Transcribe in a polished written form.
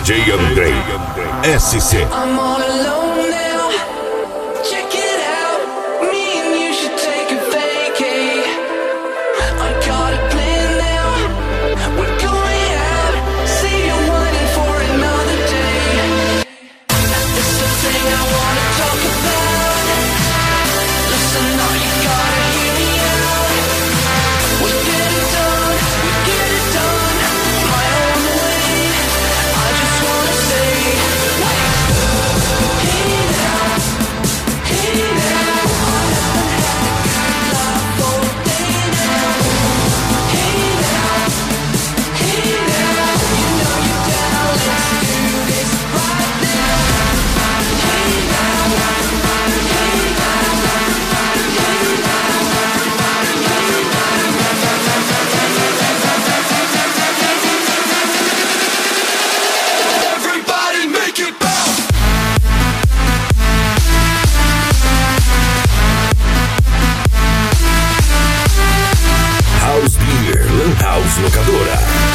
DJ Andrei SC. I'm all alone now. Check it out. Me and you should take a vacay. I got a plan now. We're going out. Save your money for another day. This is the thing I wanna talk about. Listen up, you gotta hear me out. We get it done. We get it done. My own way. I just wanna say. House Beer, Lan House Locadora.